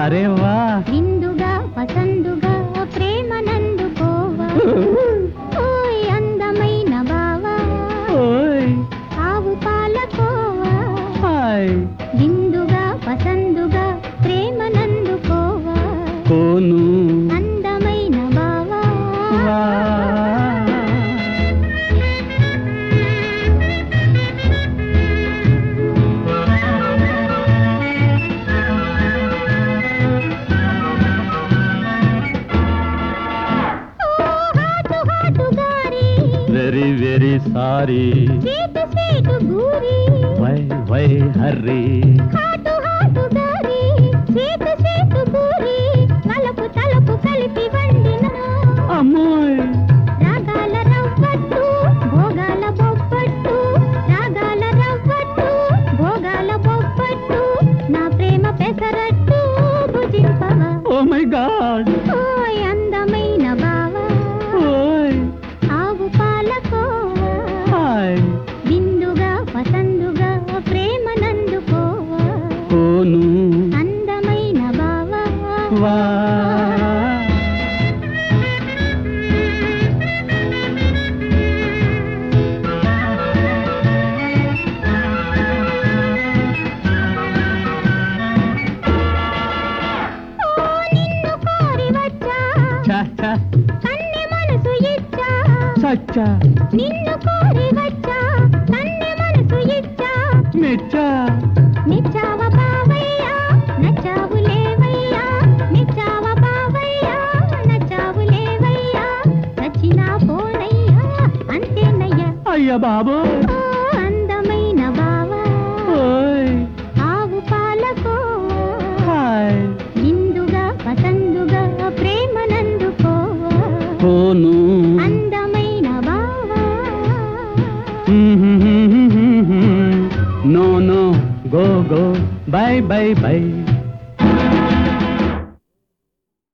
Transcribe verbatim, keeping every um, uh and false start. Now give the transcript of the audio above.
అరే వా విందుగా పసందుగా ప్రేమ నందుకోవా ఓయ్ అందమైన బావా ఓయ్ ఆవు పాలకోవా హాయ్ విందుగా పసందుగా ప్రేమ నందుకోవా కోను అందమైన బావా వా very very sorry sweet sweet గూరి why why hurry hot hot గారి స్వీటు స్వీటు గూరి తలపు తలపు కలిపి వండిన అమ్మోయ్ రాగాల రవ్వట్టు భోగాల బొబ్బట్టు రాగాల రవ్వట్టు భోగాల బొబ్బట్టు నా ప్రేమ పెసరట్టు భుజింపవా ఓ మై గాడ్ ఓయ్ అందమైన బావా ఓయ్ ఆవు పాలకోవా హాయ్ విందుగా పసందుగా ప్రేమ నందుకోవా కోను అందమైన బావా వా ఓ నిన్ను కోరి వచ్చా చా చా కన్నె మనసు ఇచ్చా సచ్చా నిన్ను కోరి వచ్చా కన్నె మనసు ఇచ్చా మెచ్చా నిచ్చావ బావయ్యా నచ్చావు లేవయ్యా నిచ్చావ బావయ్యా నచ్చావు లేవయ్యా నచ్చినా పోనయ్యా అంతేనయ్యా అయ్య బాబో ఓ అందమైన బావా ఓయ్ ఆవు పాలకోవా హాయ్ విందుగా పసందుగా ప్రేమ నందుకోవా కోను అందమైన బావా no no go go bye bye by